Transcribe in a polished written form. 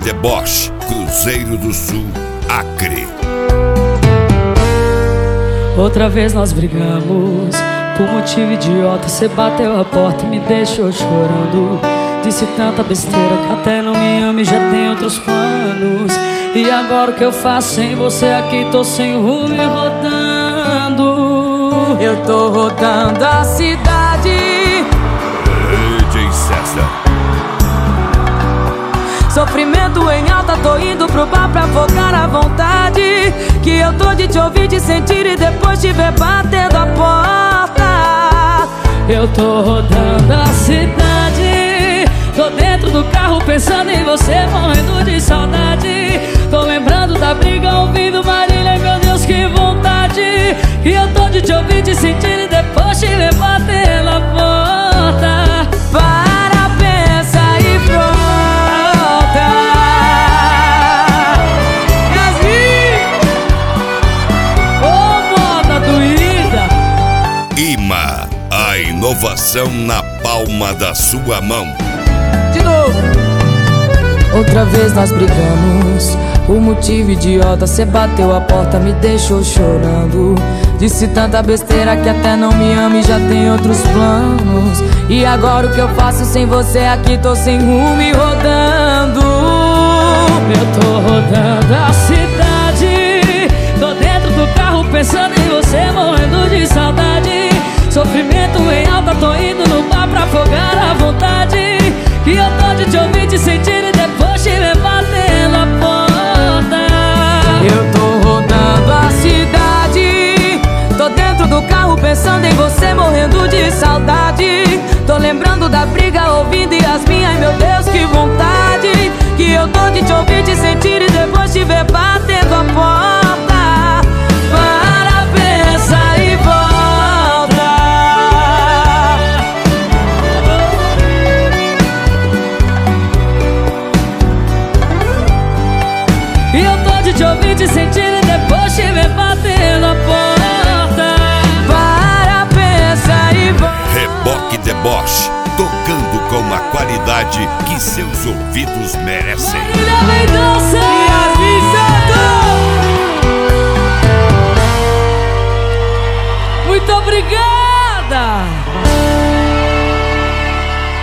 Deboche, Cruzeiro do Sul, Acre. Outra vez nós brigamos, por motivo idiota. Cê bateu a porta e me deixou chorando. Disse tanta besteira que até não me ama e já tem outros planos. E agora o que eu faço sem você aqui? Tô sem rumo e rodando. Eu tô rodando a cidade. DJ César. Sofrimento em alta, tô indo pro bar pra afogar a vontade. Que eu tô de te ouvir, de sentir e depois te ver batendo a porta. Eu tô rodando a cidade. Tô dentro do carro pensando em você, morrendo de saudade. Tô lembrando da briga, ouvindo Marília, meu Deus, que vontade. Que eu tô de te ouvir, de sentir e depois te ver batendo a porta. Para, pensa e pronto. A inovação na palma da sua mão. De novo. Outra vez nós brigamos, por motivo idiota. Cê bateu a porta, me deixou chorando. Disse tanta besteira que até não me ama e já tem outros planos. E agora o que eu faço sem você aqui? Tô sem rumo e rodando. Eu tô rodando a cidade. Tô dentro do carro pensando em você, morrendo de saudade. Sofrimento em alta, tô indo no bar pra afogar a vontade. Que eu tô de te ouvir, de sentir e depois te ver batendo a porta. Eu tô rodando a cidade. Tô dentro do carro pensando em você, morrendo de saudade. Tô lembrando da briga, ouvindo Yasmin, ai meu Deus, que vontade. Que eu tô de te ouvir, de sentir e depois te ver batendo a porta. Para, pensa e volta. E eu tô de te ouvir, de sentir e depois te ver batendo a porta. Para, pensa e volta. Reboque Deboche, tocando com a qualidade que seus ouvidos merecem. Marília Mendonça e Yasmin Santos. Muito obrigada.